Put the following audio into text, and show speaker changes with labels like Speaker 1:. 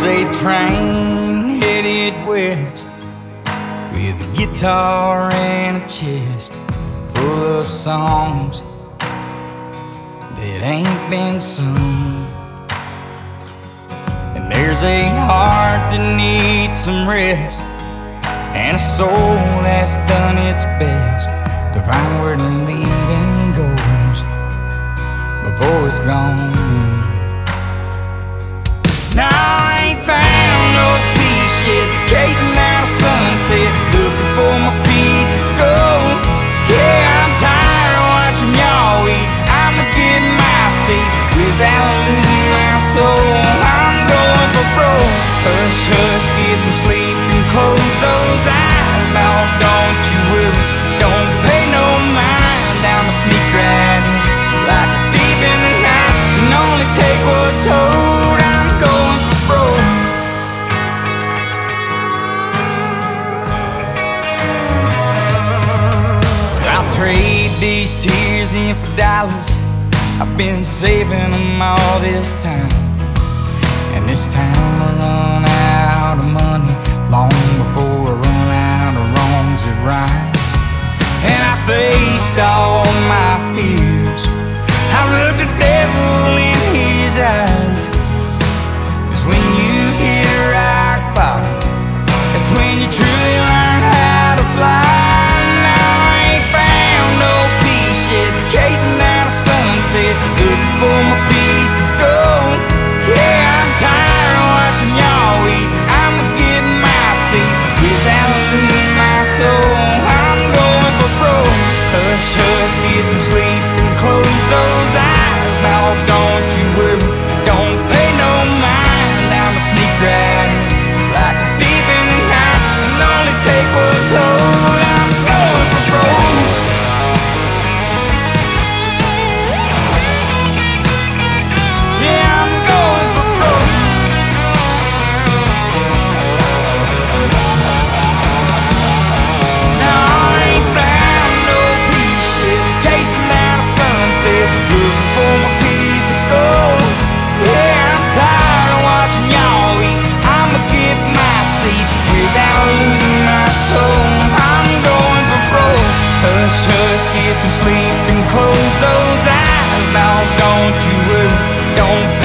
Speaker 1: There's a train headed west with a guitar and a chest full of songs that ain't been sung. And there's a heart that needs some rest and a soul that's done its best to find where the leaving goes before it's gone. Now I ain't found no peace yet, chasing down a sunset, looking for my piece of gold. Yeah, I'm tired of watching y'all eat. I'ma get my seat without losing my soul. I'm going for broke. Hush, hush, get some sleep and close those eyes. Now don't you worry, don't pay no mind. I'ma sneak right in like a thief in the night and only take what's owed. I'm going for broke. I'll trade these tears in for dollars. I've been saving them all this time, and this time I run out of money long before I run out of wrongs that rhyme. And I faced all my fears. I looked the devil in his eyes. 'Cause when you hit rock bottom, that's when you truly learn how to fly. Now I ain't found no peace yet, chasing down a sunset, looking for my piece of gold. Yeah, I'm tired of watching y'all eat. I'ma get my seat without losing my soul. I'm going for broke. Hush, hush, get some sleep and close those eyes. Now don't you worry, don't pay no mind. I'ma sneak right in like a thief in the night and only take what's owed. I'm going for broke. Yeah, I'm going for broke. Now I ain't found no peace yet, chasing down a sunset, looking for my piece of gold. Yeah, I'm tired of watching y'all eat. I'ma get my seat without losing my soul. I'm going for broke. Hush, hush, get some sleep and close those eyes. Now don't you worry, don't